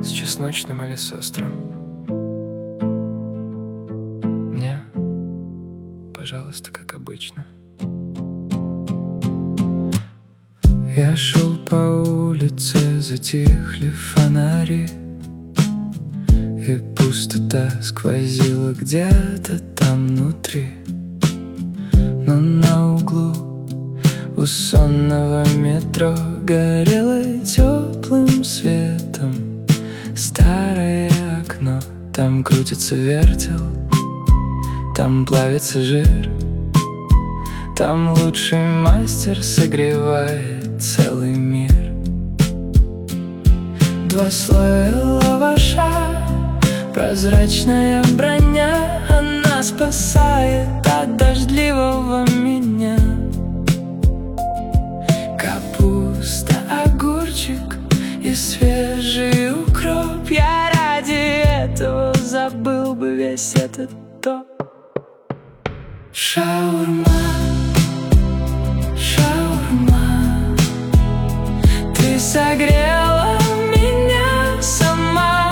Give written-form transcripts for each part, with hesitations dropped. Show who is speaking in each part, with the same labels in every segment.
Speaker 1: с чесночным или с острым? Не, пожалуйста, как обычно. Я шел по улице, затихли фонари, и пустота сквозила где-то там внутри. Но на углу у сонного метро горело теплым светом старое окно. Там крутится вертел, там плавится жир, там лучший мастер согревает целый мир. Два слоя лаваша, прозрачная броня, она спасает от дождливого меня. Капуста, огурчик и свежий укроп, я ради этого забыл бы весь этот топ. Шаурма, шаурма, ты согрела меня сама.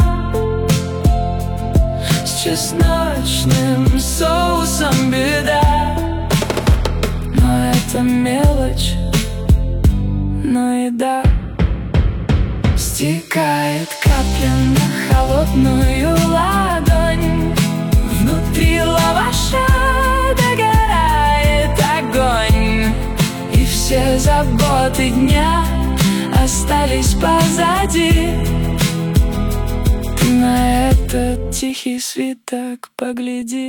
Speaker 1: С чесночным соусом беда, но это мелочь, но еда. Стекает капля на холодную ладонь, внутри лаваша догорает огонь, и все заботы дня остались позади. Ты на этот тихий свиток погляди.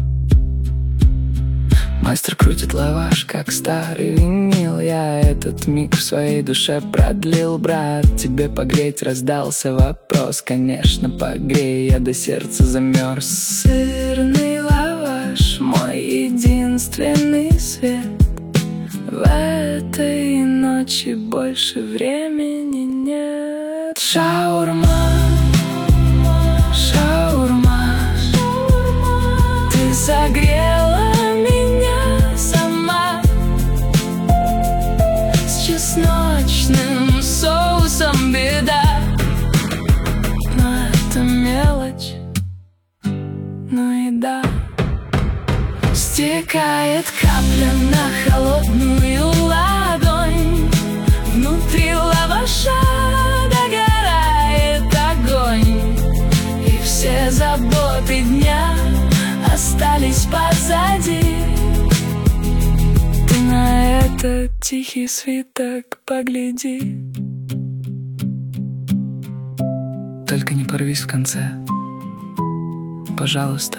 Speaker 1: Мастер крутит лаваш, как старый винил. Я этот миг в своей душе продлил. Брат, тебе погреть раздался вопрос. Конечно, погрей, я до сердца замерз. Сырный лаваш, мой единственный свет. В этой ночи больше времени нет. Шаурма, шаурма, ты согрела меня сама. С чесночным соусом беда, но это мелочь, но еда. Стекает капля на холодную ладонь, внутри лаваша догорает огонь, и все заботы дня остались позади. Ты на этот тихий свиток погляди. Только не порвись в конце, пожалуйста.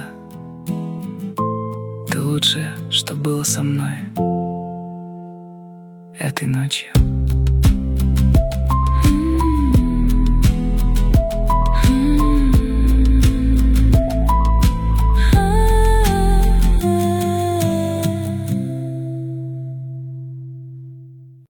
Speaker 1: Ты лучшее, что было со мной этой ночью.